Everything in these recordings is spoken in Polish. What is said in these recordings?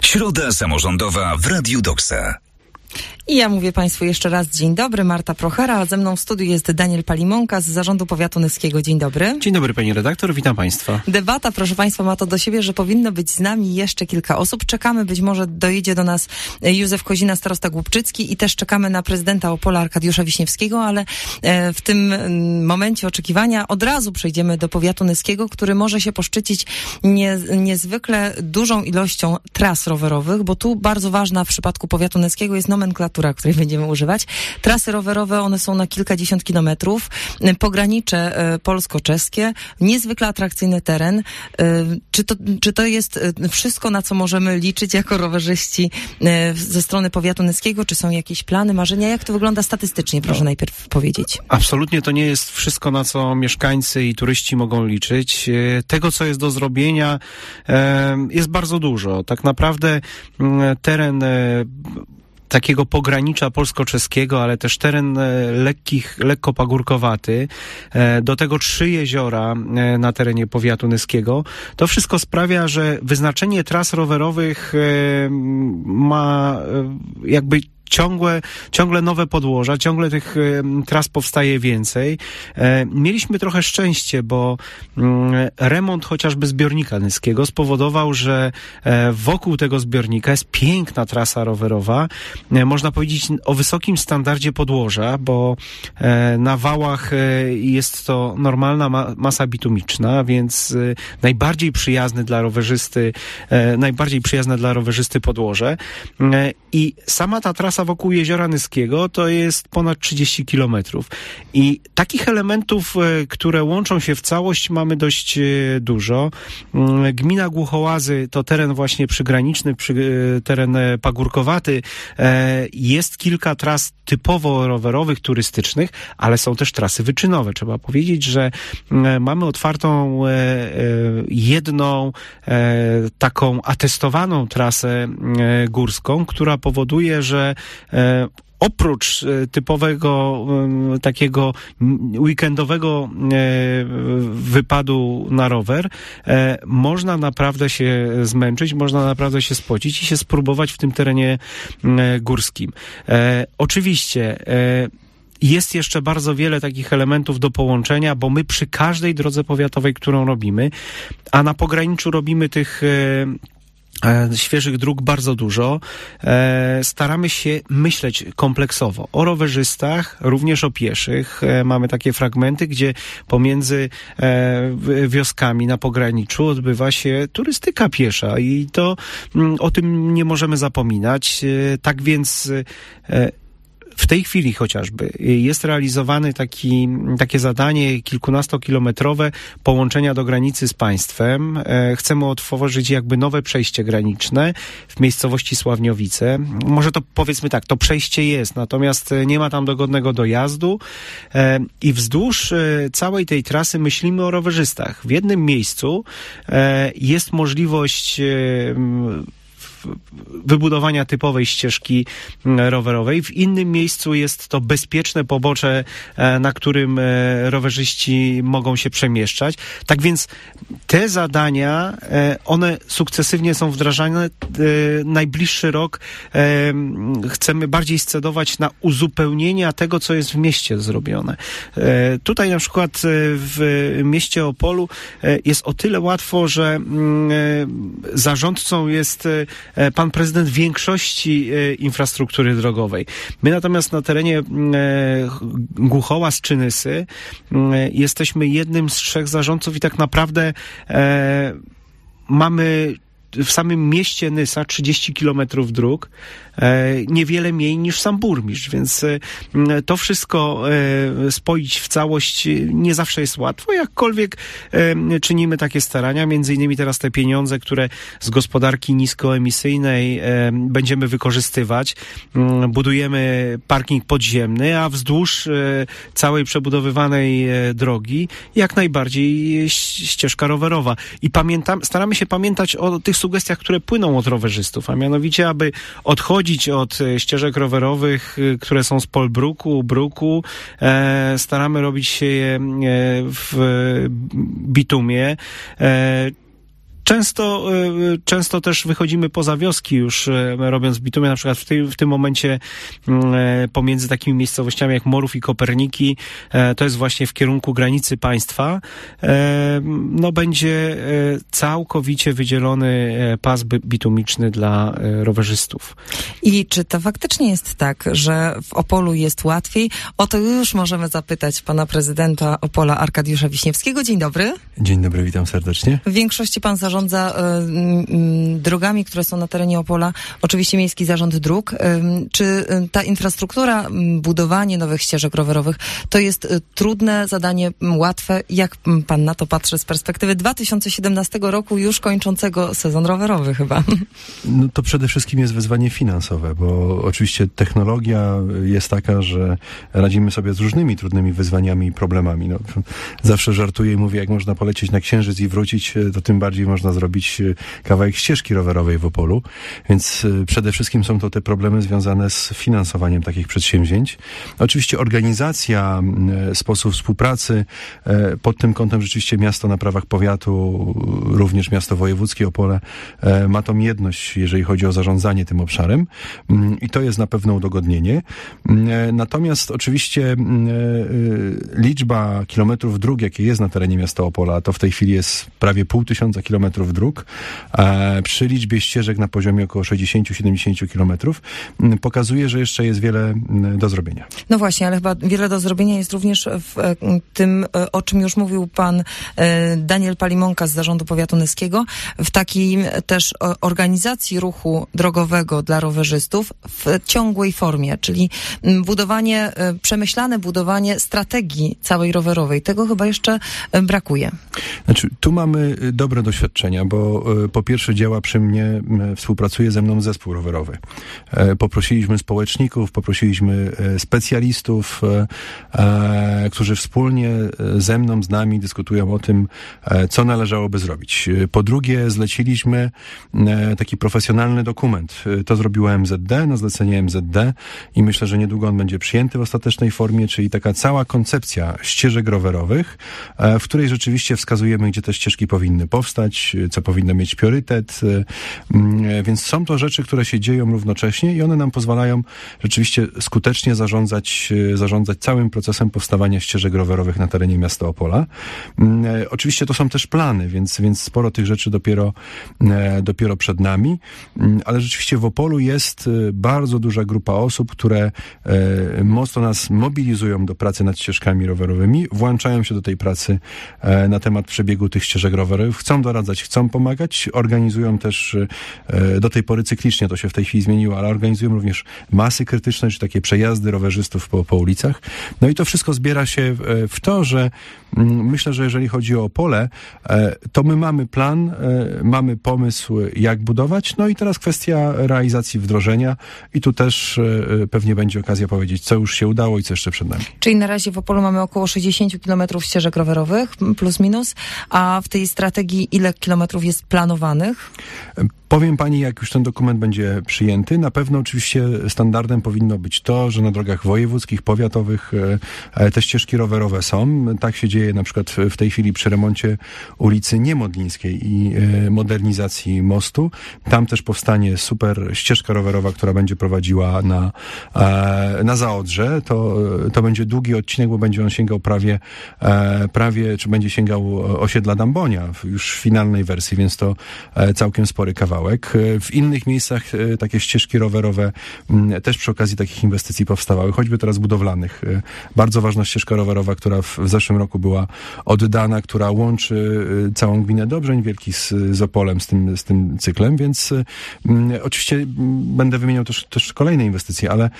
Środa samorządowa w Radiu Doksa. I ja mówię Państwu jeszcze raz dzień dobry, Marta Prochera, a ze mną w studiu jest Daniel Palimonka z Zarządu Powiatu Nyskiego. Dzień dobry. Dzień dobry pani redaktor, witam Państwa. Debata, proszę Państwa, ma to do siebie, że powinno być z nami jeszcze kilka osób. Czekamy, być może dojedzie do nas Józef Kozina, starosta Głubczycki i też czekamy na prezydenta Opola Arkadiusza Wiśniewskiego, ale w tym momencie oczekiwania od razu przejdziemy do Powiatu Nyskiego, który może się poszczycić niezwykle dużą ilością tras rowerowych, bo tu bardzo ważna w przypadku Powiatu Nyskiego jest nomenklatura, której będziemy używać. Trasy rowerowe, one są na kilkadziesiąt kilometrów, pogranicze polsko-czeskie, niezwykle atrakcyjny teren. Czy to jest wszystko, na co możemy liczyć jako rowerzyści ze strony Powiatu Nyskiego? Czy są jakieś plany, marzenia? Jak to wygląda statystycznie, proszę najpierw powiedzieć. Absolutnie to nie jest wszystko, na co mieszkańcy i turyści mogą liczyć. Tego, co jest do zrobienia, jest bardzo dużo. Tak naprawdę teren takiego pogranicza polsko-czeskiego, ale też teren lekko pagórkowaty, do tego 3 jeziora na terenie Powiatu Nyskiego. To wszystko sprawia, że wyznaczenie tras rowerowych ma jakby ciągle nowe podłoża, ciągle tych tras powstaje więcej. Mieliśmy trochę szczęście, bo remont chociażby zbiornika Nyskiego spowodował, że wokół tego zbiornika jest piękna trasa rowerowa. Można powiedzieć o wysokim standardzie podłoża, bo na wałach jest to normalna masa bitumiczna, więc najbardziej przyjazne dla rowerzysty podłoże. I sama ta trasa wokół Jeziora Nyskiego to jest ponad 30 kilometrów. I takich elementów, które łączą się w całość, mamy dość dużo. Gmina Głuchołazy to teren właśnie przygraniczny, teren pagórkowaty. Jest kilka tras typowo rowerowych, turystycznych, ale są też trasy wyczynowe. Trzeba powiedzieć, że mamy otwartą jedną taką atestowaną trasę górską, która powoduje, że oprócz typowego takiego weekendowego wypadu na rower, można naprawdę się zmęczyć, można naprawdę się spocić i się spróbować w tym terenie górskim. Oczywiście jest jeszcze bardzo wiele takich elementów do połączenia, bo my przy każdej drodze powiatowej, którą robimy, a na pograniczu robimy tych świeżych dróg bardzo dużo, staramy się myśleć kompleksowo o rowerzystach, również o pieszych. Mamy takie fragmenty, gdzie pomiędzy wioskami na pograniczu odbywa się turystyka piesza i to o tym nie możemy zapominać. Tak więc w tej chwili chociażby jest realizowane takie zadanie kilkunastokilometrowe połączenia do granicy z państwem. Chcemy otworzyć jakby nowe przejście graniczne w miejscowości Sławniowice. Może to powiedzmy tak, to przejście jest, natomiast nie ma tam dogodnego dojazdu i wzdłuż całej tej trasy myślimy o rowerzystach. W jednym miejscu jest możliwość wybudowania typowej ścieżki rowerowej. W innym miejscu jest to bezpieczne pobocze, na którym rowerzyści mogą się przemieszczać. Tak więc te zadania, one sukcesywnie są wdrażane. Najbliższy rok chcemy bardziej scedować na uzupełnienia tego, co jest w mieście zrobione. Tutaj na przykład w mieście Opolu jest o tyle łatwo, że zarządcą jest pan prezydent większości infrastruktury drogowej. My natomiast na terenie Głuchołaz czy Nysy jesteśmy jednym z 3 zarządców i tak naprawdę mamy w samym mieście Nysa 30 kilometrów dróg, niewiele mniej niż sam burmistrz, więc to wszystko spoić w całość nie zawsze jest łatwo, jakkolwiek czynimy takie starania, między innymi teraz te pieniądze, które z gospodarki niskoemisyjnej będziemy wykorzystywać. Budujemy parking podziemny, a wzdłuż całej przebudowywanej drogi jak najbardziej ścieżka rowerowa. I staramy się pamiętać o tych sugestiach, które płyną od rowerzystów, a mianowicie, aby odchodzić od ścieżek rowerowych, które są z polbruku, bruku. Staramy robić się je w bitumie. Często też wychodzimy poza wioski już robiąc bitumen, na przykład w tym momencie pomiędzy takimi miejscowościami jak Morów i Koperniki, to jest właśnie w kierunku granicy państwa, będzie całkowicie wydzielony pas bitumiczny dla rowerzystów. I czy to faktycznie jest tak, że w Opolu jest łatwiej? O to już możemy zapytać pana prezydenta Opola Arkadiusza Wiśniewskiego. Dzień dobry. Dzień dobry, witam serdecznie. W większości pan zarządza drogami, które są na terenie Opola, oczywiście Miejski Zarząd Dróg. Czy ta infrastruktura, budowanie nowych ścieżek rowerowych, to jest trudne zadanie, łatwe? Jak pan na to patrzy z perspektywy 2017 roku, już kończącego sezon rowerowy chyba? No to przede wszystkim jest wyzwanie finansowe, bo oczywiście technologia jest taka, że radzimy sobie z różnymi trudnymi wyzwaniami i problemami. Zawsze żartuję i mówię, jak można polecieć na Księżyc i wrócić, to tym bardziej można zrobić kawałek ścieżki rowerowej w Opolu. Więc przede wszystkim są to te problemy związane z finansowaniem takich przedsięwzięć. Oczywiście organizacja, sposób współpracy, pod tym kątem rzeczywiście miasto na prawach powiatu, również miasto wojewódzkie Opole ma tą jedność, jeżeli chodzi o zarządzanie tym obszarem i to jest na pewno udogodnienie. Natomiast oczywiście liczba kilometrów dróg, jakie jest na terenie miasta Opola, to w tej chwili jest prawie 500 kilometrów dróg. Przy liczbie ścieżek na poziomie około 60-70 kilometrów pokazuje, że jeszcze jest wiele do zrobienia. No właśnie, ale chyba wiele do zrobienia jest również w tym, o czym już mówił pan Daniel Palimonka z Zarządu Powiatu Nyskiego, w takiej też organizacji ruchu drogowego dla rowerzystów w ciągłej formie, czyli przemyślane budowanie strategii całej rowerowej. Tego chyba jeszcze brakuje. Znaczy, tu mamy dobre doświadczenia, bo po pierwsze działa przy mnie, współpracuje ze mną zespół rowerowy. Poprosiliśmy społeczników, poprosiliśmy specjalistów, którzy wspólnie ze mną, z nami dyskutują o tym, co należałoby zrobić. Po drugie, zleciliśmy taki profesjonalny dokument. To zrobiło MZD, na zlecenie MZD i myślę, że niedługo on będzie przyjęty w ostatecznej formie, czyli taka cała koncepcja ścieżek rowerowych, w której rzeczywiście wskazujemy, gdzie te ścieżki powinny powstać, co powinno mieć priorytet, więc są to rzeczy, które się dzieją równocześnie i one nam pozwalają rzeczywiście skutecznie zarządzać całym procesem powstawania ścieżek rowerowych na terenie miasta Opola. Oczywiście to są też plany, więc sporo tych rzeczy dopiero przed nami, ale rzeczywiście w Opolu jest bardzo duża grupa osób, które mocno nas mobilizują do pracy nad ścieżkami rowerowymi, włączają się do tej pracy na temat przebiegu tych ścieżek rowerowych, chcą doradzać, chcą pomagać, organizują też do tej pory cyklicznie, to się w tej chwili zmieniło, ale organizują również masy krytyczne, czy takie przejazdy rowerzystów po ulicach. No i to wszystko zbiera się w to, że myślę, że jeżeli chodzi o Opole, to my mamy plan, mamy pomysł, jak budować, no i teraz kwestia realizacji, wdrożenia i tu też pewnie będzie okazja powiedzieć, co już się udało i co jeszcze przed nami. Czyli na razie w Opolu mamy około 60 kilometrów ścieżek rowerowych, plus minus, a w tej strategii ile kilometrów jest planowanych? Powiem pani, jak już ten dokument będzie przyjęty. Na pewno oczywiście standardem powinno być to, że na drogach wojewódzkich, powiatowych te ścieżki rowerowe są. Tak się dzieje na przykład w tej chwili przy remoncie ulicy Niemodlińskiej i modernizacji mostu. Tam też powstanie super ścieżka rowerowa, która będzie prowadziła na Zaodrze. To będzie długi odcinek, bo będzie on sięgał czy będzie sięgał osiedla Dambonia już w finalnej wersji, więc to całkiem spory kawałek. W innych miejscach takie ścieżki rowerowe też przy okazji takich inwestycji powstawały, choćby teraz budowlanych. Bardzo ważna ścieżka rowerowa, która w zeszłym roku była oddana, która łączy całą gminę Dobrzeń Wielki z Opolem, z tym cyklem, więc oczywiście będę wymieniał też kolejne inwestycje, ale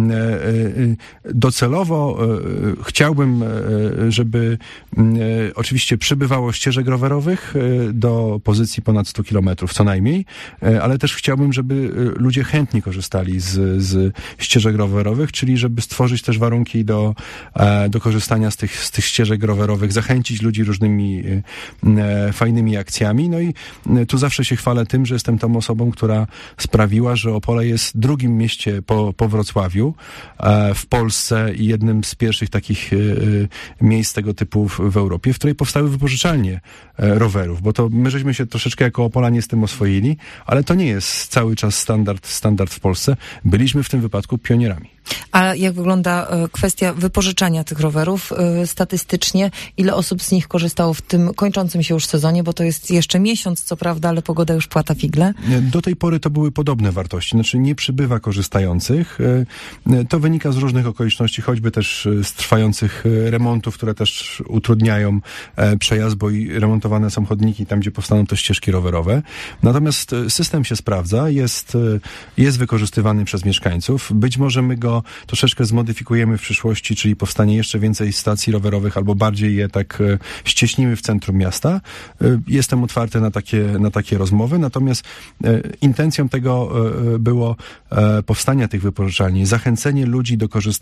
docelowo chciałbym, żeby oczywiście przybywało ścieżek rowerowych do pozycji ponad 100 kilometrów co najmniej, ale też chciałbym, żeby ludzie chętnie korzystali z ścieżek rowerowych, czyli żeby stworzyć też warunki do korzystania z tych ścieżek rowerowych, zachęcić ludzi różnymi fajnymi akcjami. No i tu zawsze się chwalę tym, że jestem tą osobą, która sprawiła, że Opole jest drugim mieście po Wrocławiu w Polsce i jednym z pierwszych takich miejsc tego typu w Europie, w której powstały wypożyczalnie rowerów, bo to my żeśmy się troszeczkę jako Opolanie z tym oswoili, ale to nie jest cały czas standard w Polsce. Byliśmy w tym wypadku pionierami. A jak wygląda kwestia wypożyczania tych rowerów statystycznie? Ile osób z nich korzystało w tym kończącym się już sezonie, bo to jest jeszcze miesiąc, co prawda, ale pogoda już płata figle? Do tej pory to były podobne wartości, znaczy nie przybywa korzystających. To wynika z różnych okoliczności, choćby też z trwających remontów, które też utrudniają przejazd, bo i remontowane są chodniki tam, gdzie powstaną te ścieżki rowerowe. Natomiast system się sprawdza, jest wykorzystywany przez mieszkańców. Być może my go troszeczkę zmodyfikujemy w przyszłości, czyli powstanie jeszcze więcej stacji rowerowych, albo bardziej je tak ścieśnimy w centrum miasta. Jestem otwarty na takie rozmowy, natomiast intencją tego było powstania tych wypożyczalni, zachęcenie ludzi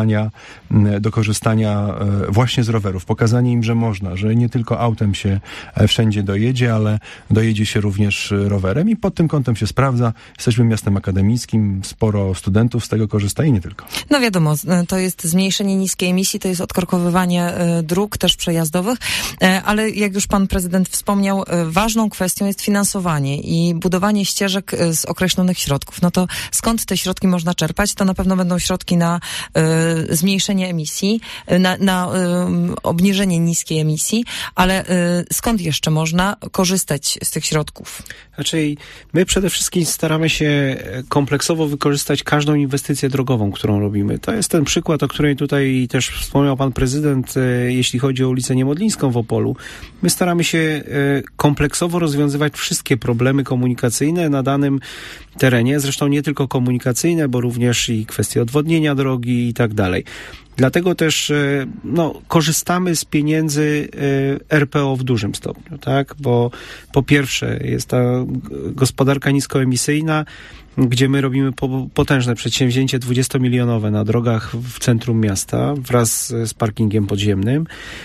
do korzystania właśnie z rowerów, pokazanie im, że można, że nie tylko autem się wszędzie dojedzie, ale dojedzie się również rowerem i pod tym kątem się sprawdza. Jesteśmy miastem akademickim, sporo studentów z tego korzysta i nie tylko. No wiadomo, to jest zmniejszenie niskiej emisji, to jest odkorkowywanie dróg też przejazdowych, ale jak już pan prezydent wspomniał, ważną kwestią jest finansowanie i budowanie ścieżek z określonych środków. No to skąd te środki można czerpać? To na pewno będą środki na zmniejszenie emisji, na obniżenie niskiej emisji, ale skąd jeszcze można korzystać z tych środków? Znaczy, my przede wszystkim staramy się kompleksowo wykorzystać każdą inwestycję drogową, którą robimy. To jest ten przykład, o którym tutaj też wspomniał pan prezydent, jeśli chodzi o ulicę Niemodlińską w Opolu. My staramy się kompleksowo rozwiązywać wszystkie problemy komunikacyjne na danym terenie, zresztą nie tylko komunikacyjne, bo również i kwestie odwodnienia drogi i tak dalej. Dlatego też korzystamy z pieniędzy RPO w dużym stopniu, tak? Bo po pierwsze jest ta gospodarka niskoemisyjna, gdzie my robimy potężne przedsięwzięcie 20-milionowe na drogach w centrum miasta wraz z parkingiem podziemnym.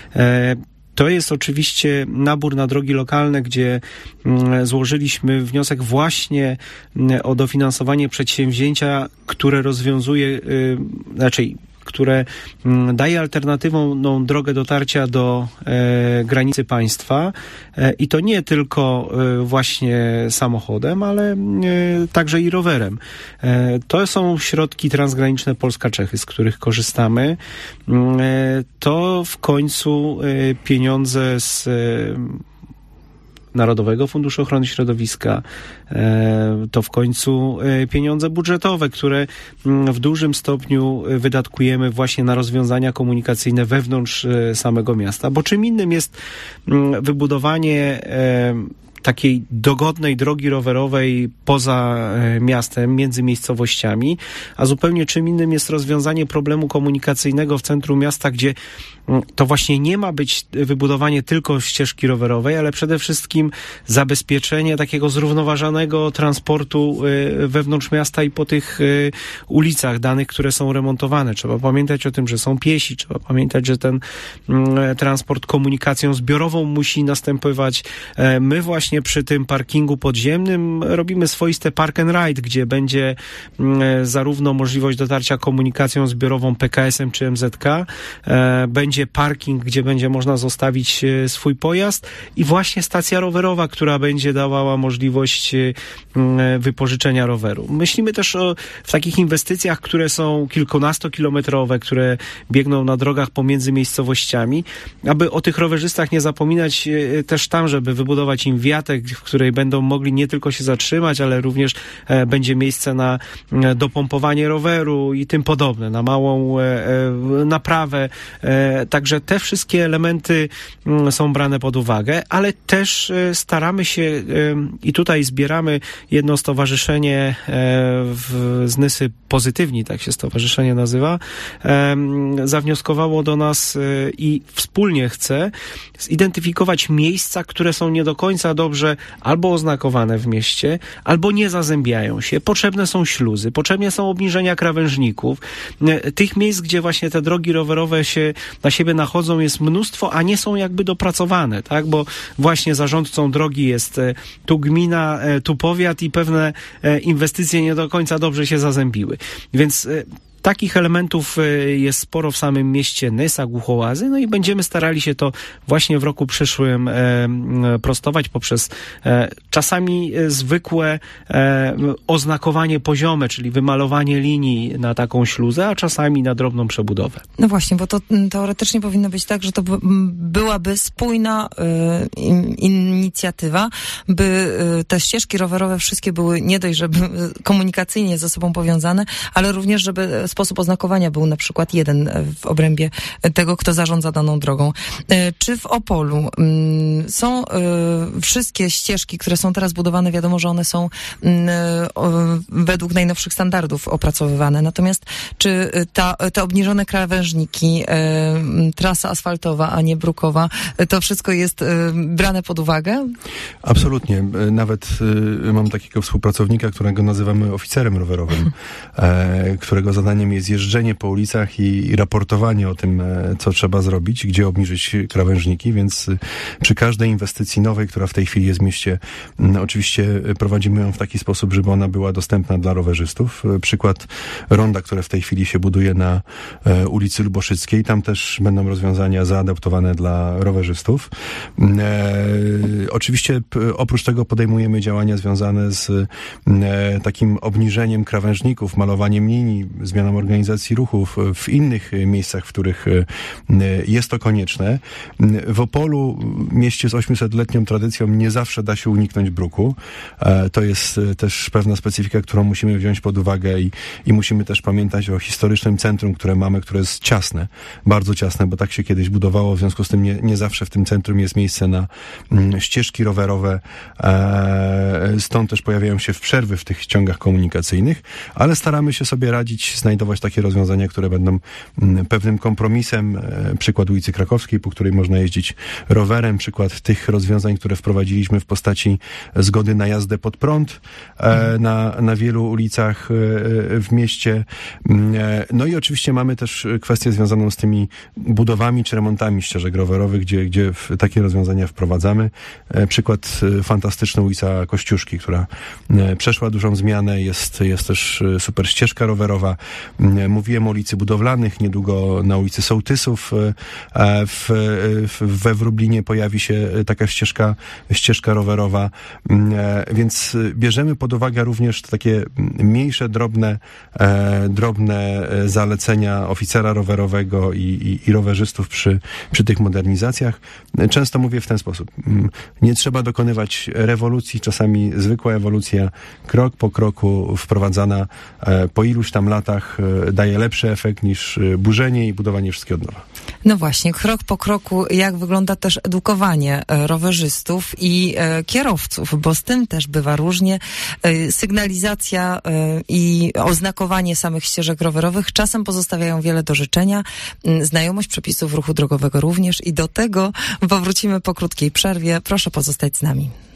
To jest oczywiście nabór na drogi lokalne, gdzie złożyliśmy wniosek właśnie o dofinansowanie przedsięwzięcia, które rozwiązuje, które daje alternatywną drogę dotarcia do granicy państwa i to nie tylko właśnie samochodem, ale także i rowerem. To są środki transgraniczne Polska-Czechy, z których korzystamy. To w końcu pieniądze z Narodowego Funduszu Ochrony Środowiska, to w końcu pieniądze budżetowe, które w dużym stopniu wydatkujemy właśnie na rozwiązania komunikacyjne wewnątrz samego miasta. Bo czym innym jest wybudowanie takiej dogodnej drogi rowerowej poza miastem, między miejscowościami, a zupełnie czym innym jest rozwiązanie problemu komunikacyjnego w centrum miasta, gdzie to właśnie nie ma być wybudowanie tylko ścieżki rowerowej, ale przede wszystkim zabezpieczenie takiego zrównoważonego transportu wewnątrz miasta i po tych ulicach danych, które są remontowane. Trzeba pamiętać o tym, że są piesi, trzeba pamiętać, że ten transport komunikacją zbiorową musi następować. My właśnie przy tym parkingu podziemnym robimy swoiste park and ride, gdzie będzie zarówno możliwość dotarcia komunikacją zbiorową PKS-em czy MZK, będzie parking, gdzie będzie można zostawić swój pojazd i właśnie stacja rowerowa, która będzie dawała możliwość wypożyczenia roweru. Myślimy też w takich inwestycjach, które są kilkunastokilometrowe, które biegną na drogach pomiędzy miejscowościami, aby o tych rowerzystach nie zapominać też tam, żeby wybudować im wiatek, w której będą mogli nie tylko się zatrzymać, ale również będzie miejsce na dopompowanie roweru i tym podobne, na małą naprawę. Także te wszystkie elementy są brane pod uwagę, ale też staramy się i tutaj zbieramy jedno stowarzyszenie z Nysy Pozytywni, tak się stowarzyszenie nazywa, zawnioskowało do nas i wspólnie chce zidentyfikować miejsca, które są nie do końca dobrze albo oznakowane w mieście, albo nie zazębiają się. Potrzebne są śluzy, potrzebne są obniżenia krawężników. Tych miejsc, gdzie właśnie te drogi rowerowe się na siebie nachodzą, jest mnóstwo, a nie są jakby dopracowane, tak? Bo właśnie zarządcą drogi jest tu gmina, tu powiat i pewne inwestycje nie do końca dobrze się zazębiły. Więc Takich elementów jest sporo w samym mieście Nysa, Głuchołazy, no i będziemy starali się to właśnie w roku przyszłym prostować poprzez czasami zwykłe oznakowanie poziome, czyli wymalowanie linii na taką śluzę, a czasami na drobną przebudowę. No właśnie, bo to teoretycznie powinno być tak, że to byłaby spójna inicjatywa, by te ścieżki rowerowe wszystkie były nie dość, żeby komunikacyjnie ze sobą powiązane, ale również, żeby sposób oznakowania był na przykład jeden w obrębie tego, kto zarządza daną drogą. Czy w Opolu są wszystkie ścieżki, które są teraz budowane, wiadomo, że one są według najnowszych standardów opracowywane. Natomiast czy te obniżone krawężniki, trasa asfaltowa, a nie brukowa, to wszystko jest brane pod uwagę? Absolutnie. Nawet mam takiego współpracownika, którego nazywamy oficerem rowerowym, którego zadaniem jest jeżdżenie po ulicach i raportowanie o tym, co trzeba zrobić, gdzie obniżyć krawężniki, więc przy każdej inwestycji nowej, która w tej chwili jest w mieście, oczywiście prowadzimy ją w taki sposób, żeby ona była dostępna dla rowerzystów. Przykład ronda, które w tej chwili się buduje na ulicy Luboszyckiej, tam też będą rozwiązania zaadaptowane dla rowerzystów. Oczywiście oprócz tego podejmujemy działania związane z takim obniżeniem krawężników, malowaniem linii, zmianą organizacji ruchów w innych miejscach, w których jest to konieczne. W Opolu, mieście z 800-letnią tradycją, nie zawsze da się uniknąć bruku. To jest też pewna specyfika, którą musimy wziąć pod uwagę i musimy też pamiętać o historycznym centrum, które mamy, które jest ciasne, bardzo ciasne, bo tak się kiedyś budowało, w związku z tym nie zawsze w tym centrum jest miejsce na ścieżki rowerowe, stąd też pojawiają się przerwy w tych ciągach komunikacyjnych, ale staramy się sobie radzić, znajdować takie rozwiązania, które będą pewnym kompromisem. Przykład ulicy Krakowskiej, po której można jeździć rowerem, przykład tych rozwiązań, które wprowadziliśmy w postaci zgody na jazdę pod prąd na wielu ulicach w mieście. No i oczywiście mamy też kwestię związaną z tymi budowami czy remontami ścieżek rowerowych, gdzie takie rozwiązania wprowadzamy. Przykład fantastyczny, ulica Kościuszki, która przeszła dużą zmianę, jest też super ścieżka rowerowa. Mówiłem o ulicy Budowlanych, niedługo na ulicy Sołtysów we Wróblinie pojawi się taka ścieżka rowerowa, więc bierzemy pod uwagę również takie mniejsze, drobne zalecenia oficera rowerowego i rowerzystów przy tych modernizacjach. Często mówię w ten sposób. Nie trzeba dokonywać rewolucji, czasami zwykła ewolucja, krok po kroku wprowadzana po iluś tam latach daje lepszy efekt niż burzenie i budowanie wszystkiego od nowa. No właśnie, krok po kroku, jak wygląda też edukowanie rowerzystów i kierowców, bo z tym też bywa różnie. Sygnalizacja i oznakowanie samych ścieżek rowerowych czasem pozostawiają wiele do życzenia. Znajomość przepisów ruchu drogowego również i do tego powrócimy po krótkiej przerwie. Proszę pozostać z nami.